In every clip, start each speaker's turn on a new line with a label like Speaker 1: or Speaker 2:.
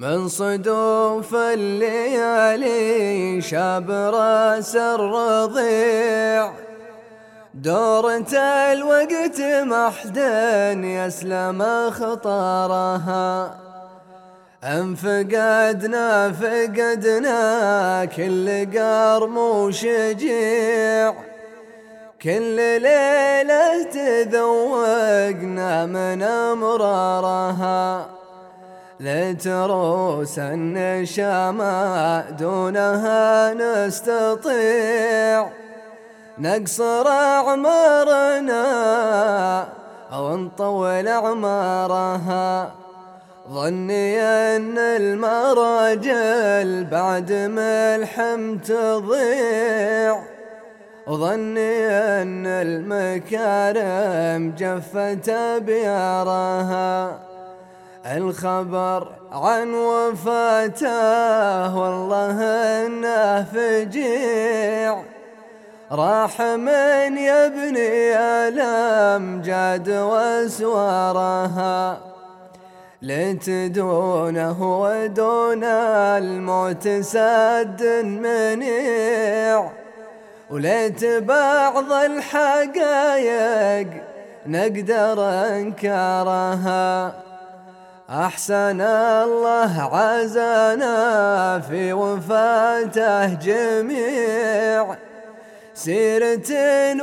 Speaker 1: من صدوف الليالي شاب راس الرضيع، دورة الوقت محدن يسلم خطارها. فقدنا كل قرم وشجيع، كل ليلة تذوقنا من أمرارها. لتروس النشامة دونها نستطيع، نقصر أعمارنا أو نطول أعمارها. ظني أن المراجل بعد ملحم تضيع، وظني أن المكارم جفت أبيارها. الخبر عن وفاته والله إنه فجيع، راح من يبني الأمجاد وأسوارها. لتدونه ودون الموت سد منيع، وليت بعض الحقايق نقدر انكارها. أحسن الله عزانا في وفاته جميع، سيرة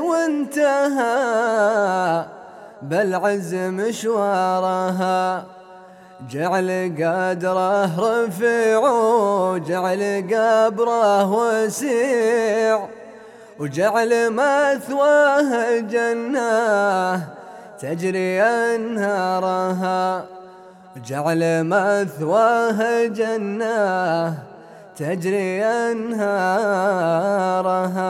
Speaker 1: وانتهى بالعز مشوارها. جعل قدره رفيع وجعل قبره وسيع، وجعل مثواه جنة تجري أنهارها. جعل مثواه جنة تجري أنهارها.